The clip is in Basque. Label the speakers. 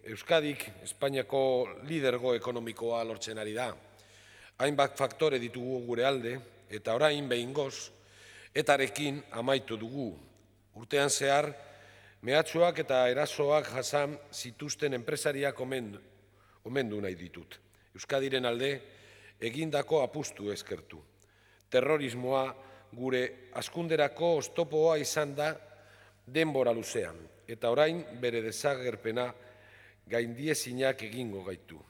Speaker 1: Euskadik Espainiako lidergo ekonomikoa lortzen ari da. Hainbat faktore ditugu gure alde, eta orain behingoz, etarekin amaitu dugu. Urtean zehar, mehatxuak eta erasoak jasan zituzten enpresariak omendu nahi ditut. Euskadiren alde, egindako apustu eskertu. Terrorismoa gure hazkunderako oztopoa izan da denbora luzean, eta orain bere desagerpena gaindiezinak egingo gaitu.